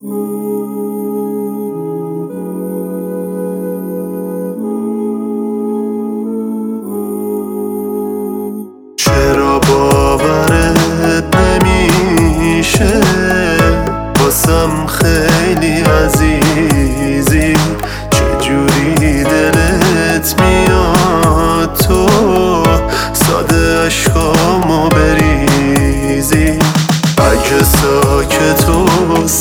چرا باورت نمیشه واسم خیلی عزیزی، چجوری دلت میاد تو ساده عشقامو بریزی. اگه ساکت و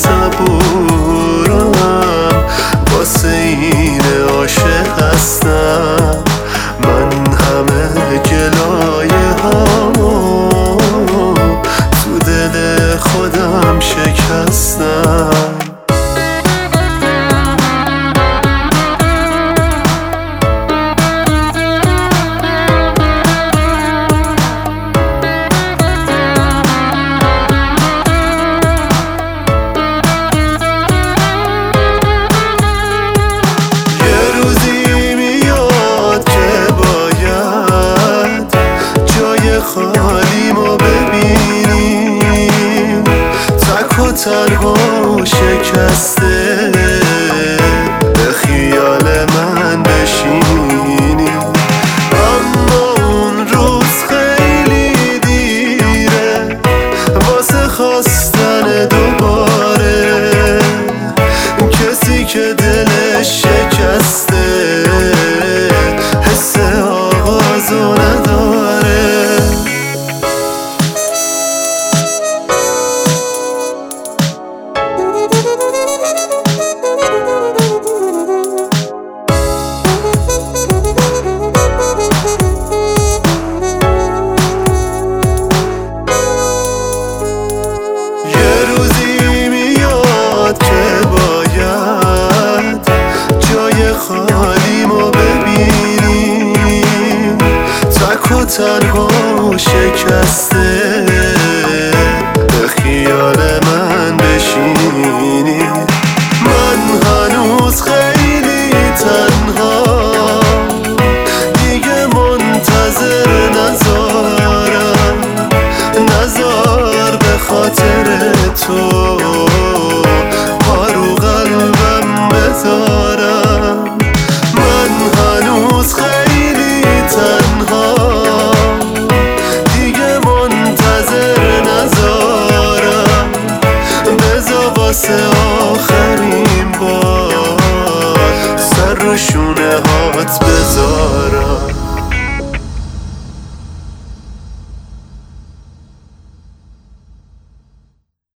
صبورم واسه این عاشق هستم، من همه گلایه هامو تو دل خودم شکستم. خالیمو ببینیم تک و تنها شکسته، به خیال من بشینی. اما اون روز خیلی دیره واسه خواستن دوباره کسی که دلش شکسته حس آغازو نداره. خالیمو ببینیم تک و تنها شکسته، به خیال من بشینی. من هنوز خیلی تنها دیگه منتظر نزار به خاطر تو پارو قلبم بذارم. من هنوز خیلی تنها دیگه منتظر نزارم، بذار واسه